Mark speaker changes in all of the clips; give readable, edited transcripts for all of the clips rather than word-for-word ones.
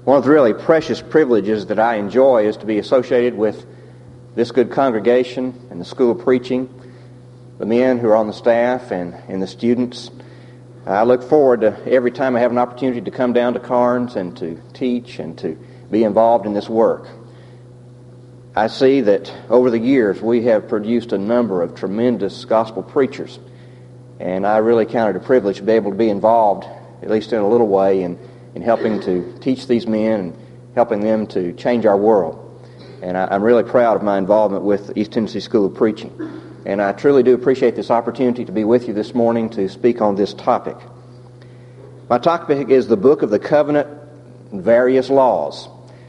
Speaker 1: One of the really precious privileges that I enjoy is to be associated with this good congregation and the School of Preaching, the men who are on the staff and the students. I look forward to every time I have an opportunity to come down to Carnes and to teach and to be involved in this work. I see that over the years we have produced a number of tremendous gospel preachers, and I really count it a privilege to be able to be involved, at least in a little way, in helping to teach these men and helping them to change our world. And I'm really proud of my involvement with the East Tennessee School of Preaching. And I truly do appreciate this opportunity to be with you this morning to speak on this topic. My topic is the Book of the Covenant and Various Laws.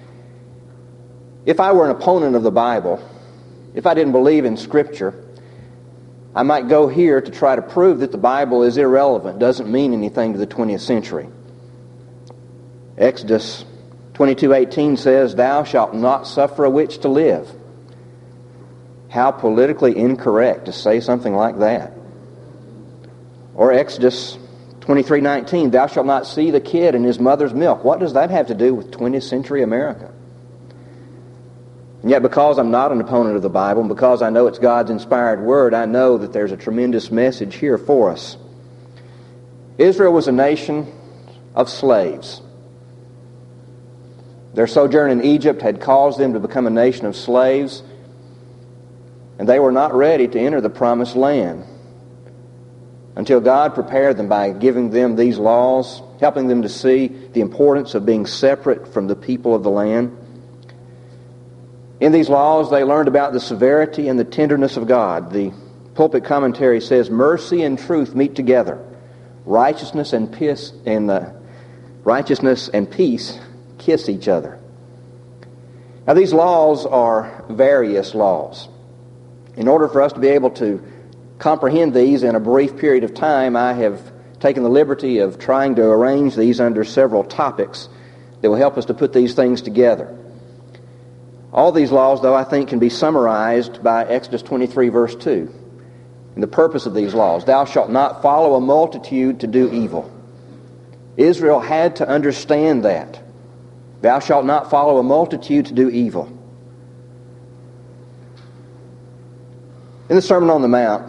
Speaker 1: If I were an opponent of the Bible, if I didn't believe in Scripture, I might go here to try to prove that the Bible is irrelevant, doesn't mean anything to the 20th century. Exodus 22:18 says, "Thou shalt not suffer a witch to live." How politically incorrect to say something like that. Or Exodus 23:19, "Thou shalt not see the kid in his mother's milk." What does that have to do with 20th century America? And yet, because I'm not an opponent of the Bible, and because I know it's God's inspired word, I know that there's a tremendous message here for us. Israel was a nation of slaves. Their sojourn in Egypt had caused them to become a nation of slaves, and they were not ready to enter the promised land until God prepared them by giving them these laws, helping them to see the importance of being separate from the people of the land. In these laws, they learned about the severity and the tenderness of God. The pulpit commentary says, "Mercy and truth meet together. Righteousness and peace kiss each other." Now, these laws are various laws. In order for us to be able to comprehend these in a brief period of time, I have taken the liberty of trying to arrange these under several topics that will help us to put these things together. All these laws, though, I think can be summarized by Exodus 23, verse 2. And the purpose of these laws: "Thou shalt not follow a multitude to do evil." Israel had to understand that. Thou shalt not follow a multitude to do evil. In the Sermon on the Mount,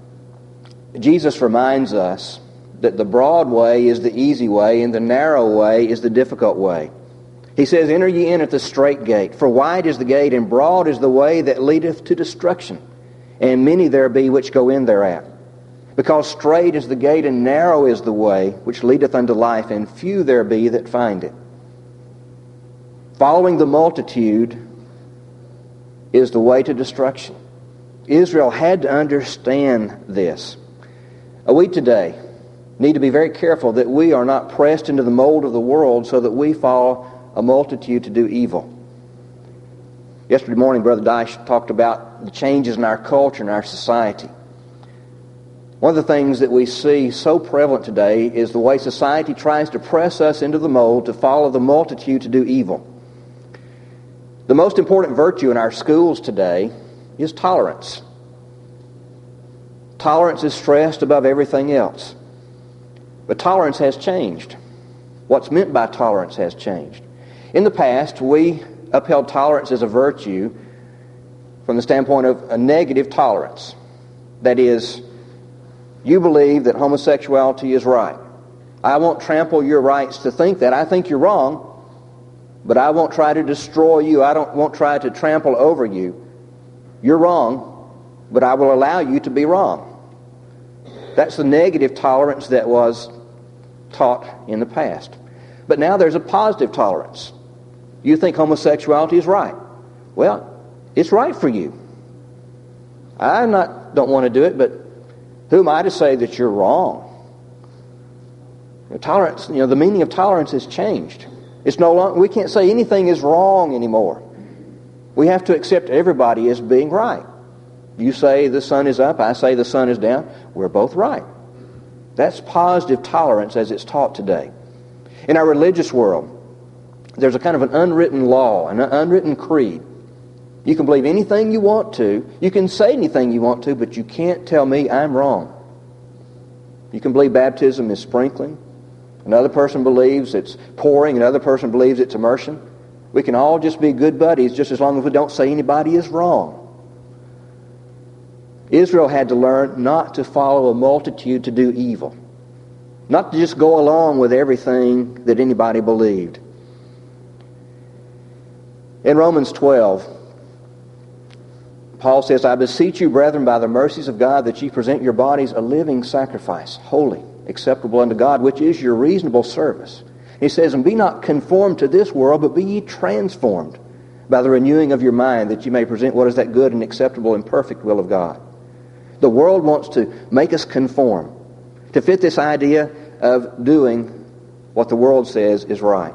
Speaker 1: Jesus reminds us that the broad way is the easy way and the narrow way is the difficult way. He says, "Enter ye in at the strait gate, for wide is the gate and broad is the way that leadeth to destruction, and many there be which go in thereat. Because strait is the gate and narrow is the way which leadeth unto life, and few there be that find it." Following the multitude is the way to destruction. Israel had to understand this. We today need to be very careful that we are not pressed into the mold of the world so that we follow a multitude to do evil. Yesterday morning, Brother Dyche talked about the changes in our culture and our society. One of the things that we see so prevalent today is the way society tries to press us into the mold to follow the multitude to do evil. The most important virtue in our schools today is tolerance. Tolerance is stressed above everything else. But tolerance has changed. What's meant by tolerance has changed. In the past, we upheld tolerance as a virtue from the standpoint of a negative tolerance. That is, you believe that homosexuality is right. I won't trample your rights to think that. I think you're wrong, but I won't try to destroy you. Won't try to trample over you. You're wrong, but I will allow you to be wrong. That's the negative tolerance that was taught in the past. But now there's a positive tolerance. You think homosexuality is right. Well, it's right for you. I don't want to do it, but who am I to say that you're wrong? Tolerance, the meaning of tolerance has changed. It's no longer, we can't say anything is wrong anymore. We have to accept everybody as being right. You say the sun is up, I say the sun is down. We're both right. That's positive tolerance as it's taught today. In our religious world, there's a kind of an unwritten law, an unwritten creed. You can believe anything you want to. You can say anything you want to, but you can't tell me I'm wrong. You can believe baptism is sprinkling. Another person believes it's pouring. Another person believes it's immersion. We can all just be good buddies just as long as we don't say anybody is wrong. Israel had to learn not to follow a multitude to do evil. Not to just go along with everything that anybody believed. In Romans 12, Paul says, I beseech you, brethren, by the mercies of God, that ye present your bodies a living sacrifice, holy, acceptable unto God, which is your reasonable service. He says, and be not conformed to this world, but be ye transformed by the renewing of your mind, that you may present what is that good and acceptable and perfect will of God. The world wants to make us conform, to fit this idea of doing what the world says is right.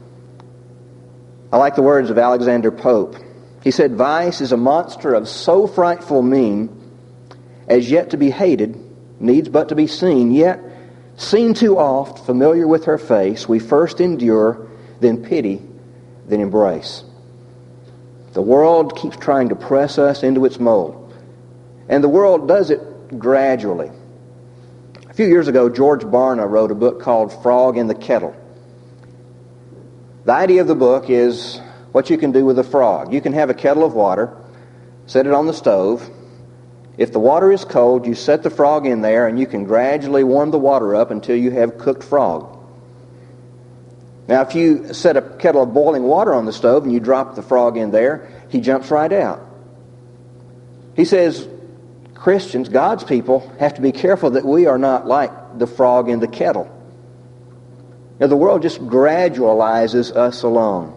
Speaker 1: I like the words of Alexander Pope. He said, vice is a monster of so frightful mien, as yet to be hated, needs but to be seen, yet seen too oft, familiar with her face, we first endure, then pity, then embrace. The world keeps trying to press us into its mold. And the world does it gradually. A few years ago, George Barna wrote a book called Frog in the Kettle. The idea of the book is what you can do with a frog. You can have a kettle of water, set it on the stove. If the water is cold, you set the frog in there and you can gradually warm the water up until you have cooked frog. Now, if you set a kettle of boiling water on the stove and you drop the frog in there, he jumps right out. He says, Christians, God's people, have to be careful that we are not like the frog in the kettle. Now, the world just gradualizes us along.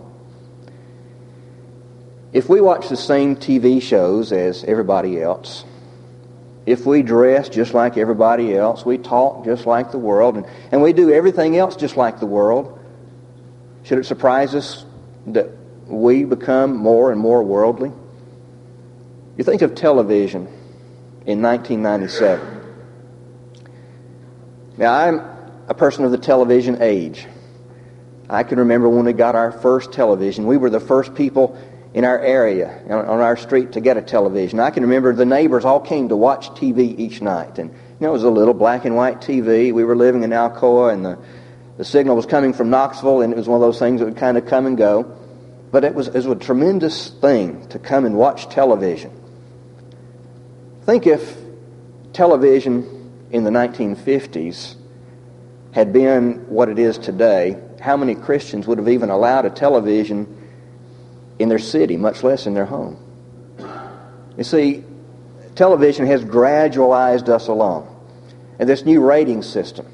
Speaker 1: If we watch the same TV shows as everybody else, if we dress just like everybody else, we talk just like the world, and we do everything else just like the world, should it surprise us that we become more and more worldly? You think of television in 1997. Now, I'm a person of the television age. I can remember when we got our first television. We were the first people in our area, on our street, to get a television. I can remember the neighbors all came to watch TV each night. And it was a little black and white TV. We were living in Alcoa, and the signal was coming from Knoxville, and it was one of those things that would kind of come and go. But it was a tremendous thing to come and watch television. Think if television in the 1950s had been what it is today, how many Christians would have even allowed a television in their city, much less in their home? You see, television has gradualized us along. And this new rating system,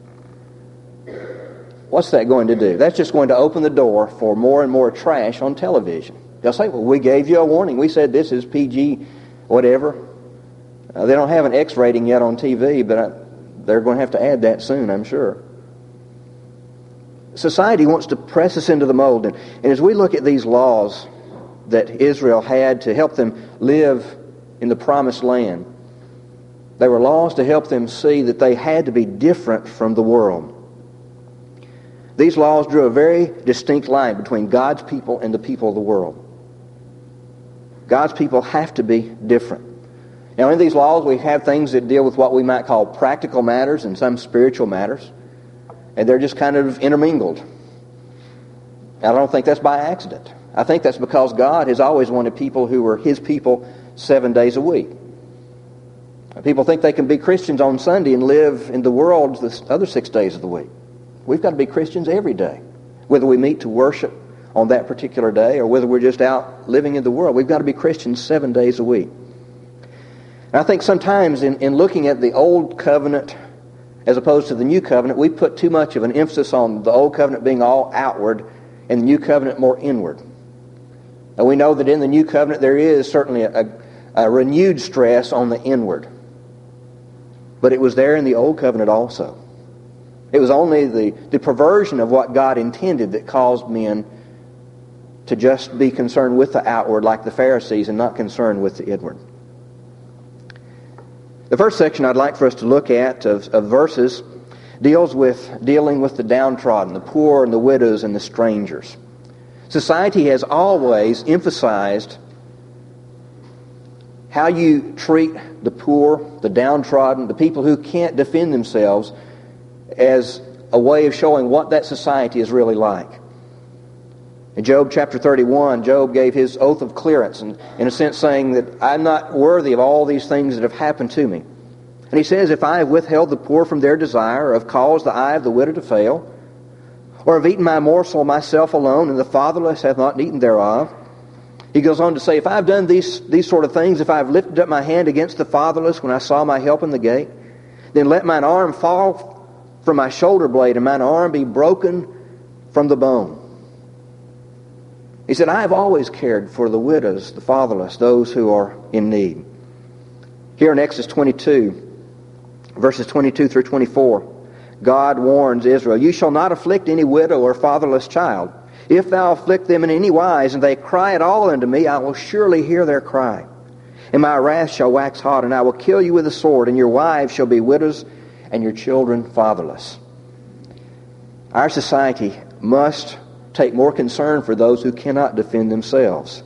Speaker 1: what's that going to do? That's just going to open the door for more and more trash on television. They'll say, well, we gave you a warning. We said this is PG whatever. They don't have an X rating yet on TV, but they're going to have to add that soon, I'm sure. Society wants to press us into the mold. And as we look at these laws that Israel had to help them live in the promised land, they were laws to help them see that they had to be different from the world. These laws drew a very distinct line between God's people and the people of the world. God's people have to be different. Now, in these laws, we have things that deal with what we might call practical matters and some spiritual matters. And they're just kind of intermingled. I don't think that's by accident. I think that's because God has always wanted people who were His people 7 days a week. People think they can be Christians on Sunday and live in the world the other 6 days of the week. We've got to be Christians every day. Whether we meet to worship on that particular day or whether we're just out living in the world, we've got to be Christians 7 days a week. And I think sometimes in looking at the Old Covenant as opposed to the New Covenant, we put too much of an emphasis on the Old Covenant being all outward and the New Covenant more inward. And we know that in the New Covenant there is certainly a renewed stress on the inward. But it was there in the Old Covenant also. It was only the perversion of what God intended that caused men to just be concerned with the outward like the Pharisees and not concerned with the inward. The first section I'd like for us to look at of verses deals with dealing with the downtrodden, the poor and the widows and the strangers. Society has always emphasized how you treat the poor, the downtrodden, the people who can't defend themselves as a way of showing what that society is really like. In Job chapter 31, Job gave his oath of clearance, and in a sense saying that I'm not worthy of all these things that have happened to me. And he says, if I have withheld the poor from their desire, or have caused the eye of the widow to fail, or have eaten my morsel myself alone, and the fatherless have not eaten thereof. He goes on to say, if I have done these sort of things, if I have lifted up my hand against the fatherless when I saw my help in the gate, then let mine arm fall from my shoulder blade, and mine arm be broken from the bone. He said, I have always cared for the widows, the fatherless, those who are in need. Here in Exodus 22, verses 22 through 24, God warns Israel, you shall not afflict any widow or fatherless child. If thou afflict them in any wise, and they cry at all unto me, I will surely hear their cry. And my wrath shall wax hot, and I will kill you with the sword, and your wives shall be widows, and your children fatherless. Our society must take more concern for those who cannot defend themselves.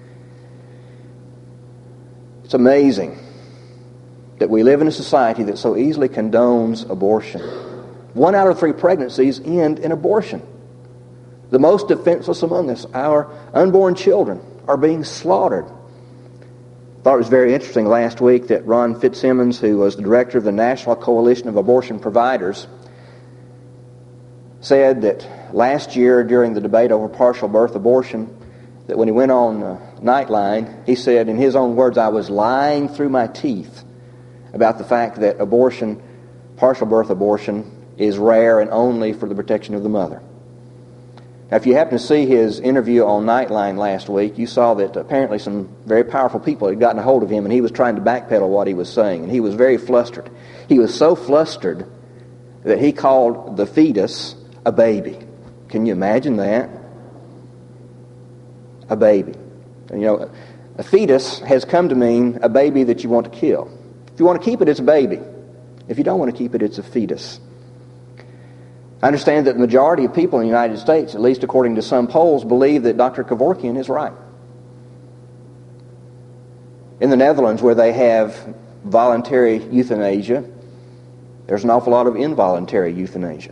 Speaker 1: It's amazing that we live in a society that so easily condones abortion. 1 out of 3 pregnancies end in abortion. The most defenseless among us, our unborn children, are being slaughtered. I thought it was very interesting last week that Ron Fitzsimmons, who was the director of the National Coalition of Abortion Providers, said that last year during the debate over partial birth abortion, that when he went on Nightline, he said in his own words, I was lying through my teeth about the fact that abortion, partial birth abortion, is rare and only for the protection of the mother. Now, if you happen to see his interview on Nightline last week, you saw that apparently some very powerful people had gotten a hold of him, and he was trying to backpedal what he was saying, and he was very flustered. He was so flustered that he called the fetus a baby. Can you imagine that? A baby. And, a fetus has come to mean a baby that you want to kill. If you want to keep it, it's a baby. If you don't want to keep it, it's a fetus. I understand that the majority of people in the United States, at least according to some polls, believe that Dr. Kevorkian is right. In the Netherlands, where they have voluntary euthanasia, there's an awful lot of involuntary euthanasia.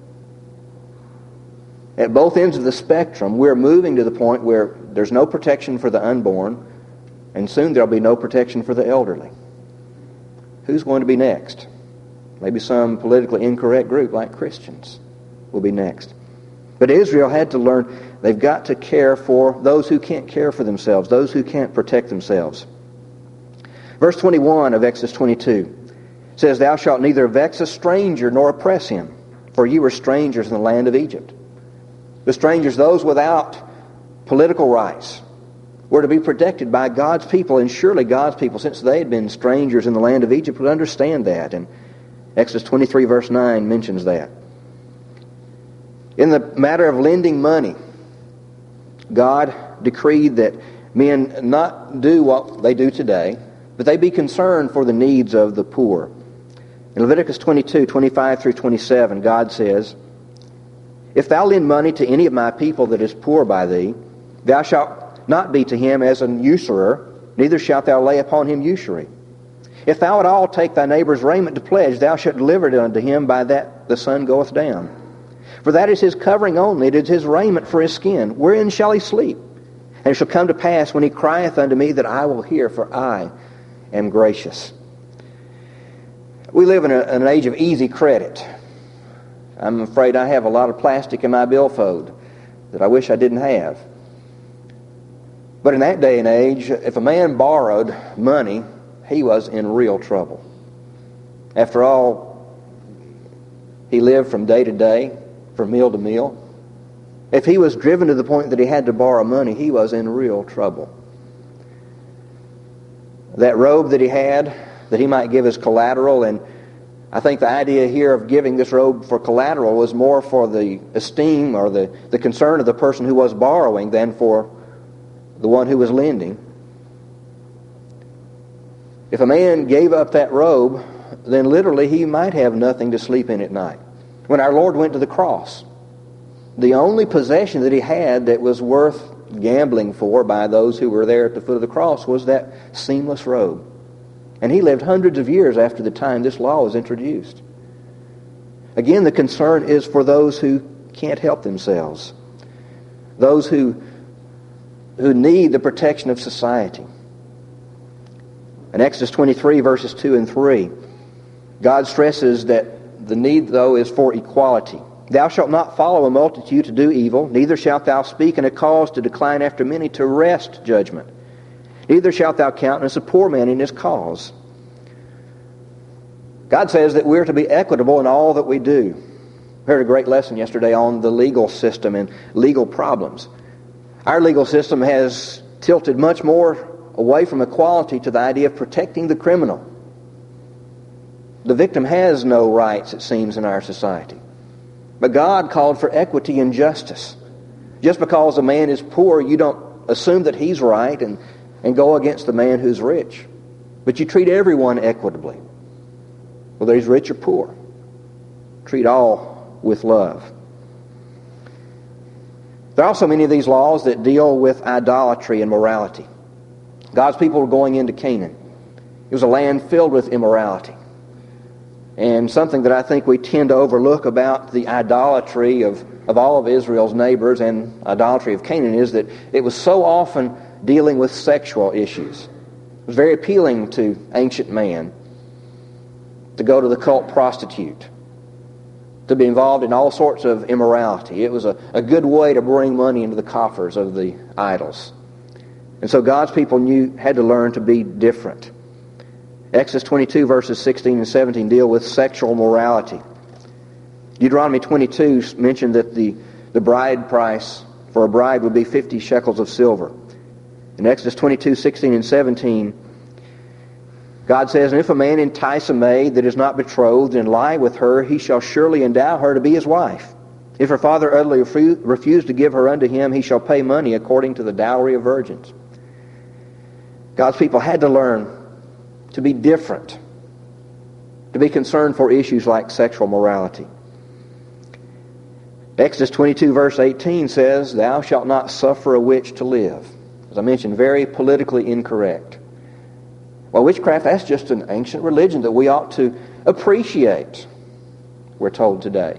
Speaker 1: At both ends of the spectrum, we're moving to the point where there's no protection for the unborn, and soon there'll be no protection for the elderly. Who's going to be next? Maybe some politically incorrect group like Christians will be next. But Israel had to learn they've got to care for those who can't care for themselves, those who can't protect themselves. Verse 21 of Exodus 22 says, Thou shalt neither vex a stranger nor oppress him, for ye were strangers in the land of Egypt. The strangers, those without political rights, were to be protected by God's people, and surely God's people, since they had been strangers in the land of Egypt, would understand that. And Exodus 23 verse 9 mentions that. In the matter of lending money, God decreed that men not do what they do today, but they be concerned for the needs of the poor. In Leviticus 22, 25 through 27, God says, If thou lend money to any of my people that is poor by thee, thou shalt not be to him as an usurer, neither shalt thou lay upon him usury. If thou at all take thy neighbor's raiment to pledge, thou shalt deliver it unto him by that the sun goeth down. For that is his covering only, it is his raiment for his skin. Wherein shall he sleep? And it shall come to pass when he crieth unto me that I will hear, for I am gracious. We live in an age of easy credit. I'm afraid I have a lot of plastic in my billfold that I wish I didn't have. But in that day and age, if a man borrowed money, he was in real trouble. After all, he lived from day to day, from meal to meal. If he was driven to the point that he had to borrow money, he was in real trouble. That robe that he had, that he might give as collateral, and I think the idea here of giving this robe for collateral was more for the esteem or the concern of the person who was borrowing than for the one who was lending. If a man gave up that robe, then literally he might have nothing to sleep in at night. When our Lord went to the cross, the only possession that he had that was worth gambling for by those who were there at the foot of the cross was that seamless robe. And he lived hundreds of years after the time this law was introduced. Again, the concern is for those who can't help themselves, those who need the protection of society. In Exodus 23, verses 2 and 3, God stresses that the need, though, is for equality. Thou shalt not follow a multitude to do evil, neither shalt thou speak in a cause to decline after many to wrest judgment. Neither shalt thou countenance a poor man in his cause. God says that we're to be equitable in all that we do. We heard a great lesson yesterday on the legal system and legal problems. Our legal system has tilted much more away from equality to the idea of protecting the criminal. The victim has no rights, it seems, in our society. But God called for equity and justice. Just because a man is poor, you don't assume that he's right and go against the man who's rich. But you treat everyone equitably, whether he's rich or poor. Treat all with love. There are also many of these laws that deal with idolatry and morality. God's people were going into Canaan. It was a land filled with immorality. And something that I think we tend to overlook about the idolatry of all of Israel's neighbors and idolatry of Canaan is that it was so often dealing with sexual issues. It was very appealing to ancient man to go to the cult prostitute, to be involved in all sorts of immorality. It was a good way to bring money into the coffers of the idols. And so God's people had to learn to be different. Exodus 22 verses 16 and 17 deal with sexual morality. Deuteronomy 22 mentioned that the bride price for a bride would be 50 shekels of silver. In Exodus 22, 16 and 17, God says, "And if a man entice a maid that is not betrothed and lie with her, he shall surely endow her to be his wife. If her father utterly refuse to give her unto him, he shall pay money according to the dowry of virgins." God's people had to learn to be different, to be concerned for issues like sexual morality. Exodus 22 verse 18 says, "Thou shalt not suffer a witch to live." As I mentioned, very politically incorrect. Well, witchcraft, that's just an ancient religion that we ought to appreciate, we're told today.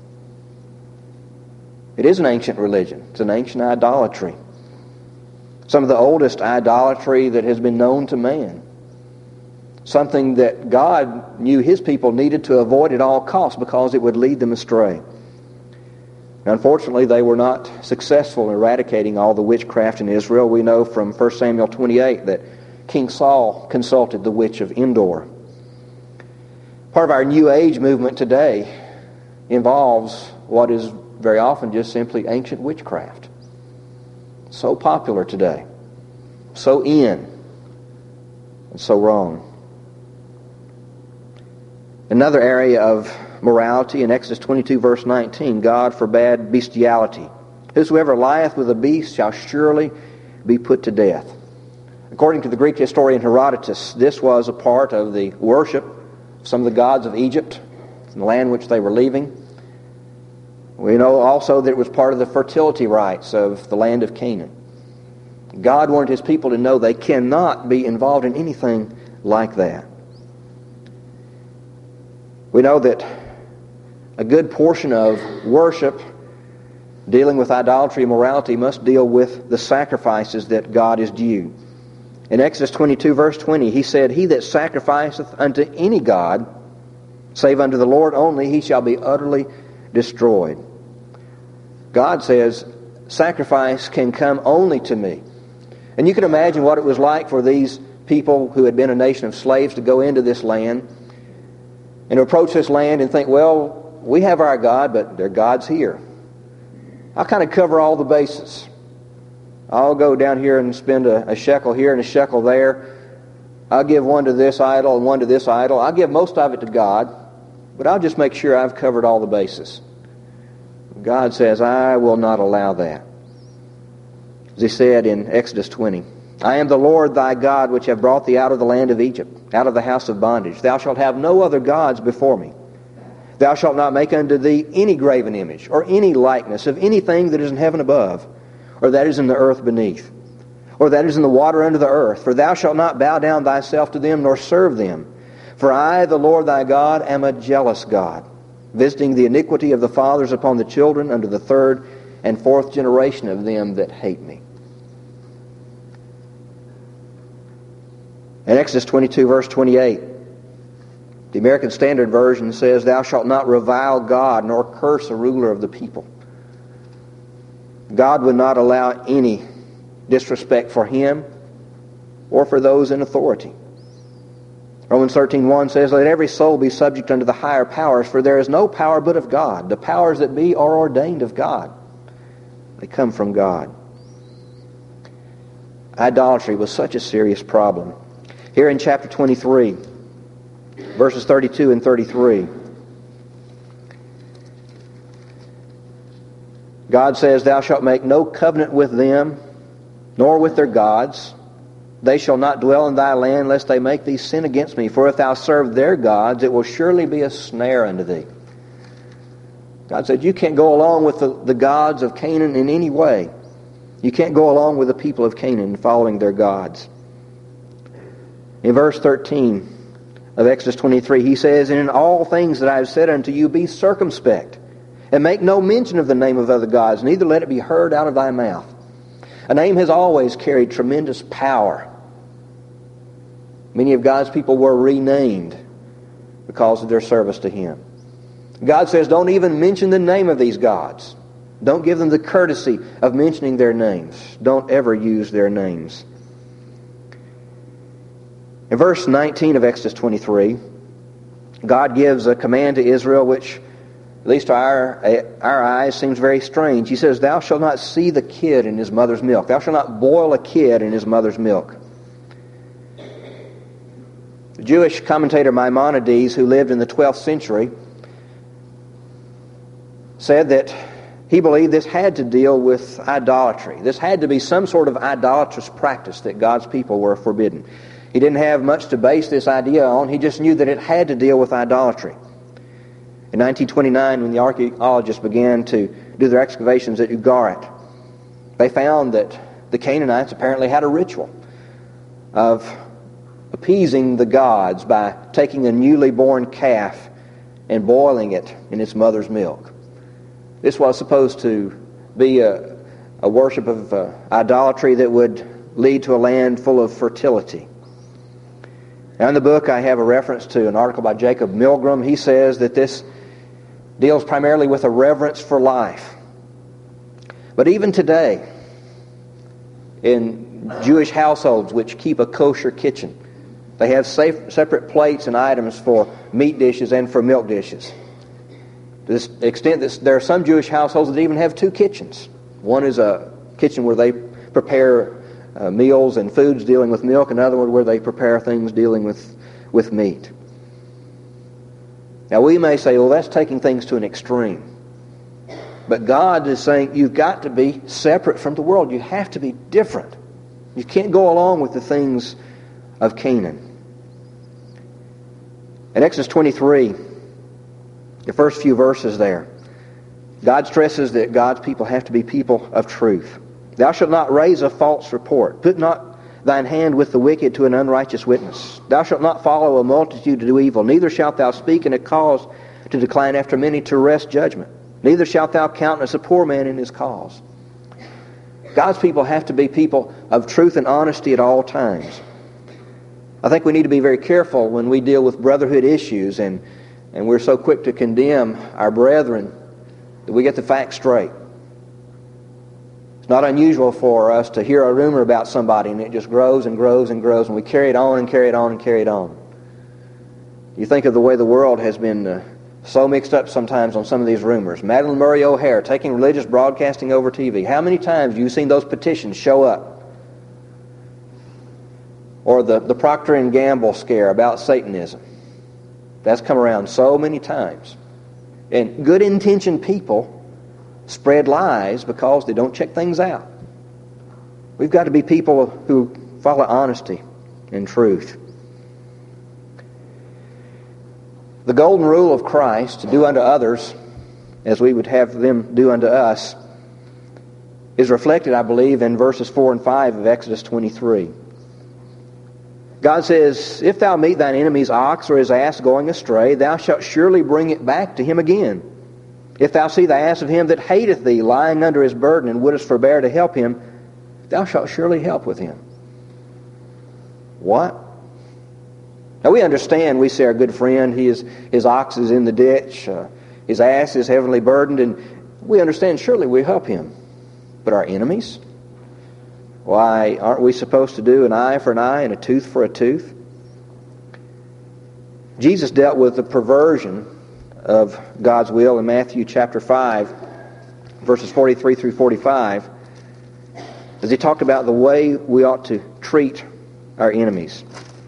Speaker 1: It is an ancient religion. It's an ancient idolatry. Some of the oldest idolatry that has been known to man. Something that God knew His people needed to avoid at all costs because it would lead them astray. Now, unfortunately, they were not successful in eradicating all the witchcraft in Israel. We know from 1 Samuel 28 that King Saul consulted the witch of Endor. Part of our New Age movement today involves what is very often just simply ancient witchcraft. So popular today. So in. And so wrong. Another area of morality in Exodus 22 verse 19, God forbade bestiality. "Whosoever lieth with a beast shall surely be put to death." According to the Greek historian Herodotus, this was a part of the worship of some of the gods of Egypt, the land which they were leaving. We know also that it was part of the fertility rites of the land of Canaan. God wanted His people to know they cannot be involved in anything like that. We know that a good portion of worship dealing with idolatry and morality must deal with the sacrifices that God is due. In Exodus 22 verse 20, He said, "He that sacrificeth unto any god, save unto the Lord only, he shall be utterly destroyed." God says, sacrifice can come only to me. And you can imagine what it was like for these people who had been a nation of slaves to go into this land and to approach this land and think, well, we have our God, but their God's here. I'll kind of cover all the bases. I'll go down here and spend a shekel here and a shekel there. I'll give one to this idol and one to this idol. I'll give most of it to God, but I'll just make sure I've covered all the bases. God says, I will not allow that. As He said in Exodus 20, "I am the Lord thy God, which have brought thee out of the land of Egypt, out of the house of bondage. Thou shalt have no other gods before me. Thou shalt not make unto thee any graven image, or any likeness of anything that is in heaven above, or that is in the earth beneath, or that is in the water under the earth. For thou shalt not bow down thyself to them, nor serve them. For I, the Lord thy God, am a jealous God, visiting the iniquity of the fathers upon the children unto the third and fourth generation of them that hate me. In Exodus 22, verse 28, the American Standard Version says, "Thou shalt not revile God, nor curse a ruler of the people." God would not allow any disrespect for Him or for those in authority. Romans 13:1 says, "Let every soul be subject unto the higher powers, for there is no power but of God. The powers that be are ordained of God." They come from God. Idolatry was such a serious problem. Here in chapter 23, verses 32 and 33, God says, "Thou shalt make no covenant with them, nor with their gods. They shall not dwell in thy land, lest they make thee sin against me. For if thou serve their gods, it will surely be a snare unto thee." God said, you can't go along with the gods of Canaan in any way. You can't go along with the people of Canaan following their gods. In verse 13 of Exodus 23, He says, "And in all things that I have said unto you, be circumspect, and make no mention of the name of other gods, neither let it be heard out of thy mouth." A name has always carried tremendous power. Many of God's people were renamed because of their service to Him. God says, don't even mention the name of these gods. Don't give them the courtesy of mentioning their names. Don't ever use their names. In verse 19 of Exodus 23, God gives a command to Israel which, at least to our eyes, seems very strange. He says, "Thou shalt not see the kid in his mother's milk." Thou shalt not boil a kid in his mother's milk. The Jewish commentator Maimonides, who lived in the 12th century, said that he believed this had to deal with idolatry. This had to be some sort of idolatrous practice that God's people were forbidden. He didn't have much to base this idea on. He just knew that it had to deal with idolatry. In 1929, when the archaeologists began to do their excavations at Ugarit, they found that the Canaanites apparently had a ritual of appeasing the gods by taking a newly born calf and boiling it in its mother's milk. This was supposed to be a worship of idolatry that would lead to a land full of fertility. Now in the book I have a reference to an article by Jacob Milgram. He says that this deals primarily with a reverence for life. But even today, in Jewish households which keep a kosher kitchen, they have separate plates and items for meat dishes and for milk dishes. To this extent that there are some Jewish households that even have two kitchens. One is a kitchen where they prepare meals and foods dealing with milk, another one where they prepare things dealing with meat. Now we may say, well, that's taking things to an extreme. But God is saying you've got to be separate from the world. You have to be different. You can't go along with the things of Canaan. In Exodus 23, the first few verses there, God stresses that God's people have to be people of truth. "Thou shalt not raise a false report. Put not thine hand with the wicked to an unrighteous witness. Thou shalt not follow a multitude to do evil. Neither shalt thou speak in a cause to decline after many to wrest judgment. Neither shalt thou countenance a poor man in his cause." God's people have to be people of truth and honesty at all times. I think we need to be very careful when we deal with brotherhood issues and we're so quick to condemn our brethren that we get the facts straight. It's not unusual for us to hear a rumor about somebody and it just grows and grows and grows, and we carry it on and carry it on and carry it on. You think of the way the world has been so mixed up sometimes on some of these rumors. Madalyn Murray O'Hair taking religious broadcasting over TV. How many times have you seen those petitions show up? Or the Procter & Gamble scare about Satanism. That's come around so many times. And good-intentioned people spread lies because they don't check things out. We've got to be people who follow honesty and truth. The golden rule of Christ, to do unto others as we would have them do unto us, is reflected, I believe, in verses 4 and 5 of Exodus 23. God says, if thou meet thine enemy's ox or his ass going astray, thou shalt surely bring it back to him again. If thou see the ass of him that hateth thee lying under his burden, and wouldest forbear to help him, thou shalt surely help with him. What? Now we understand, we see our good friend, his ox is in the ditch, his ass is heavily burdened, and we understand surely we help him. But our enemies? Why, aren't we supposed to do an eye for an eye and a tooth for a tooth? Jesus dealt with the perversion of God's will in Matthew chapter 5, verses 43 through 45, as he talked about the way we ought to treat our enemies.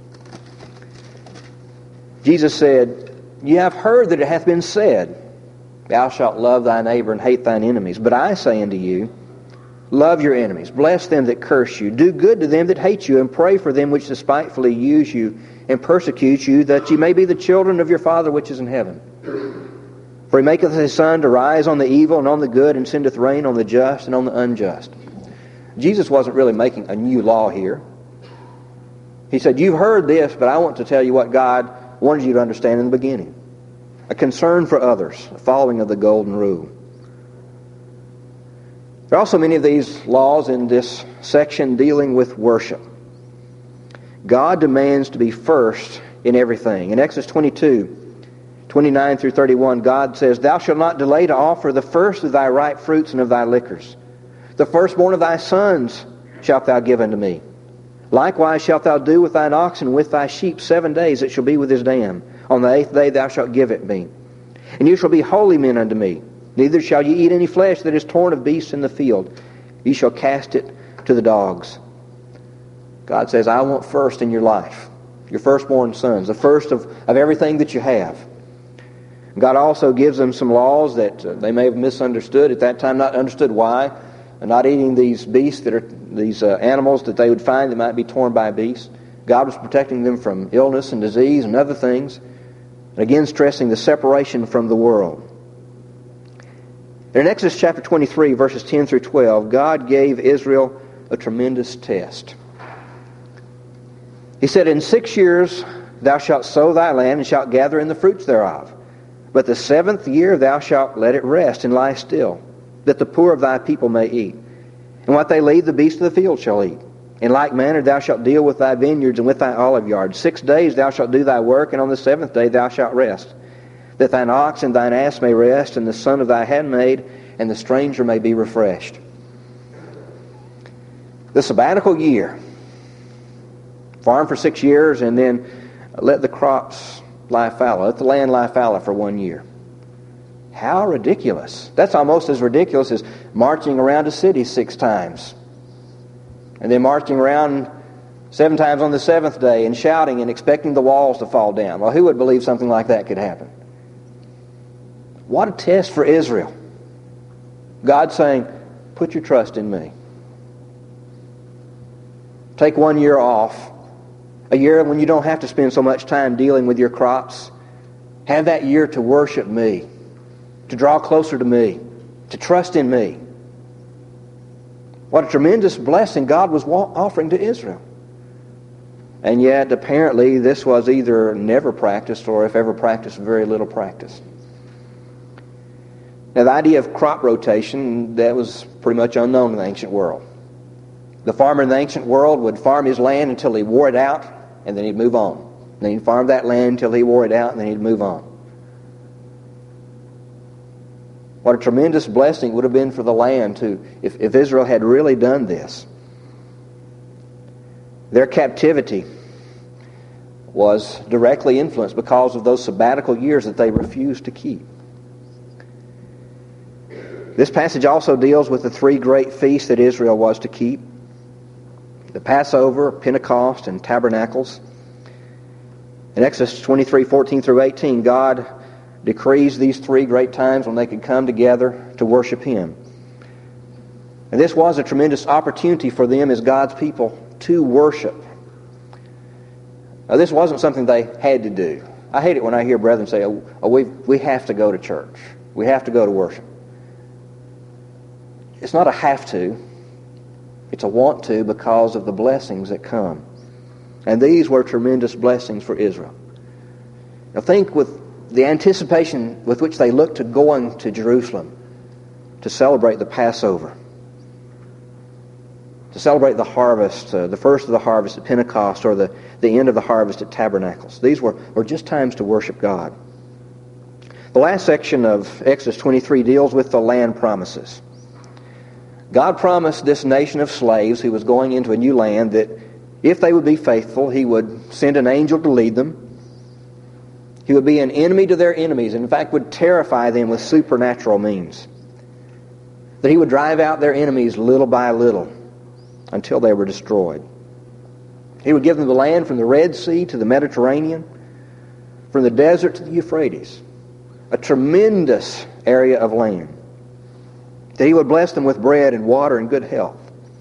Speaker 1: Jesus said, "You have heard that it hath been said, Thou shalt love thy neighbor and hate thine enemies. But I say unto you, love your enemies, bless them that curse you, do good to them that hate you, and pray for them which despitefully use you and persecute you, that ye may be the children of your Father which is in heaven. For he maketh his sun to rise on the evil and on the good, and sendeth rain on the just and on the unjust." Jesus wasn't really making a new law here. He said, you've heard this, but I want to tell you what God wanted you to understand in the beginning. A concern for others, a following of the golden rule. There are also many of these laws in this section dealing with worship. God demands to be first in everything. In Exodus 22, 29 through 31, God says, "Thou shalt not delay to offer the first of thy ripe fruits and of thy liquors. The firstborn of thy sons shalt thou give unto me. Likewise shalt thou do with thine oxen and with thy sheep 7 days, it shall be with his dam. On the 8th day thou shalt give it me. And you shall be holy men unto me. Neither shall ye eat any flesh that is torn of beasts in the field. Ye shall cast it to the dogs." God says, I want first in your life, your firstborn sons, the first of everything that you have. God also gives them some laws that they may have misunderstood at that time, not understood why. Not eating these beasts that are these animals that they would find that might be torn by beasts. God was protecting them from illness and disease and other things. And again stressing the separation from the world. In Exodus chapter 23, verses 10 through 12, God gave Israel a tremendous test. He said, "In 6 years thou shalt sow thy land and shalt gather in the fruits thereof. But the 7th year thou shalt let it rest and lie still, that the poor of thy people may eat. And what they leave, the beasts of the field shall eat. In like manner thou shalt deal with thy vineyards and with thy olive yards. 6 days thou shalt do thy work, and on the 7th day thou shalt rest. That thine ox and thine ass may rest, and the son of thy handmaid and the stranger may be refreshed." The sabbatical year. Farm for 6 years, and then let the crops lie fallow. Let the land lie fallow for 1 year. How ridiculous. That's almost as ridiculous as marching around a city 6 times. And then marching around 7 times on the 7th day and shouting and expecting the walls to fall down. Well, who would believe something like that could happen? What a test for Israel. God saying, put your trust in me. Take 1 year off. A year when you don't have to spend so much time dealing with your crops. Have that year to worship me. To draw closer to me. To trust in me. What a tremendous blessing God was offering to Israel. And yet, apparently, this was either never practiced or, if ever practiced, very little practiced. Now, the idea of crop rotation, that was pretty much unknown in the ancient world. The farmer in the ancient world would farm his land until he wore it out, and then he'd move on. Then he'd farm that land until he wore it out, and then he'd move on. What a tremendous blessing it would have been for the land if Israel had really done this. Their captivity was directly influenced because of those sabbatical years that they refused to keep. This passage also deals with the 3 great feasts that Israel was to keep. The Passover, Pentecost, and Tabernacles. In Exodus 23, 14 through 18, God decrees these 3 great times when they could come together to worship Him. And this was a tremendous opportunity for them as God's people to worship. Now, this wasn't something they had to do. I hate it when I hear brethren say, we have to go to church. We have to go to worship. It's not a have to. It's a want to because of the blessings that come. And these were tremendous blessings for Israel. Now think with the anticipation with which they looked to going to Jerusalem to celebrate the Passover, to celebrate the harvest, the first of the harvest at Pentecost, or the end of the harvest at Tabernacles. These were just times to worship God. The last section of Exodus 23 deals with the land promises. God promised this nation of slaves who was going into a new land that if they would be faithful, He would send an angel to lead them. He would be an enemy to their enemies, and in fact would terrify them with supernatural means. That He would drive out their enemies little by little until they were destroyed. He would give them the land from the Red Sea to the Mediterranean, from the desert to the Euphrates, a tremendous area of land. That He would bless them with bread and water and good health.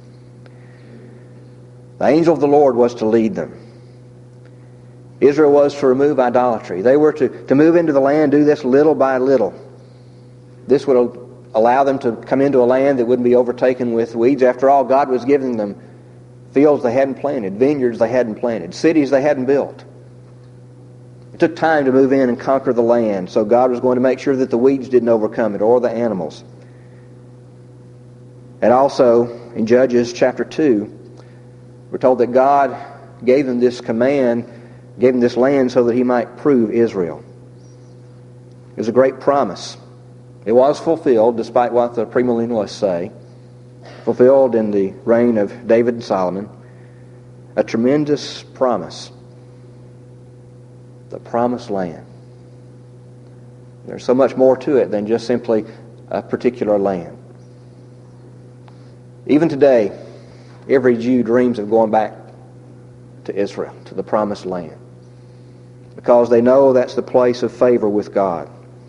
Speaker 1: The angel of the Lord was to lead them. Israel was to remove idolatry. They were to move into the land, do this little by little. This would allow them to come into a land that wouldn't be overtaken with weeds. After all, God was giving them fields they hadn't planted, vineyards they hadn't planted, cities they hadn't built. It took time to move in and conquer the land, so God was going to make sure that the weeds didn't overcome it, or the animals. And also, in Judges chapter 2, we're told that God gave them this command, gave them this land so that He might prove Israel. It was a great promise. It was fulfilled, despite what the premillennialists say. Fulfilled in the reign of David and Solomon. A tremendous promise. The promised land. There's so much more to it than just simply a particular land. Even today, every Jew dreams of going back to Israel, to the promised land, because they know that's the place of favor with God.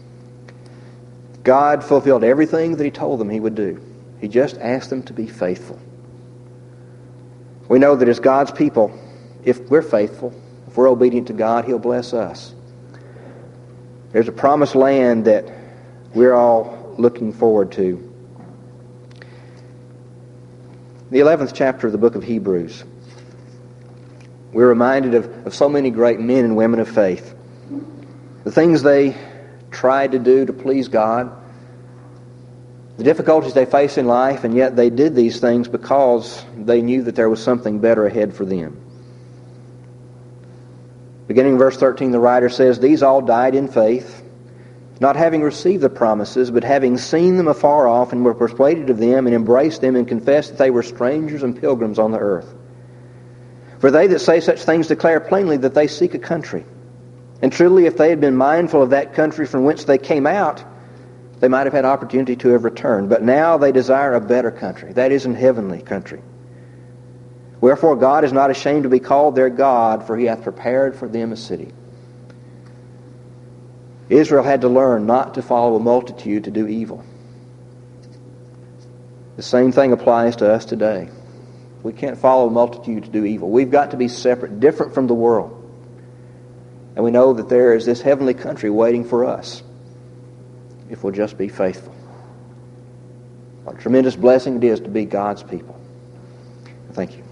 Speaker 1: God fulfilled everything that He told them He would do. He just asked them to be faithful. We know that as God's people, if we're faithful, if we're obedient to God, He'll bless us. There's a promised land that we're all looking forward to. The 11th chapter of the book of Hebrews, we're reminded of so many great men and women of faith. The things they tried to do to please God, the difficulties they faced in life, and yet they did these things because they knew that there was something better ahead for them. Beginning in verse 13, the writer says, "These all died in faith, not having received the promises, but having seen them afar off, and were persuaded of them, and embraced them, and confessed that they were strangers and pilgrims on the earth. For they that say such things declare plainly that they seek a country. And truly, if they had been mindful of that country from whence they came out, they might have had opportunity to have returned. But now they desire a better country, that is, an heavenly country. Wherefore God is not ashamed to be called their God, for He hath prepared for them a city." Israel had to learn not to follow a multitude to do evil. The same thing applies to us today. We can't follow a multitude to do evil. We've got to be separate, different from the world. And we know that there is this heavenly country waiting for us if we'll just be faithful. What a tremendous blessing it is to be God's people. Thank you.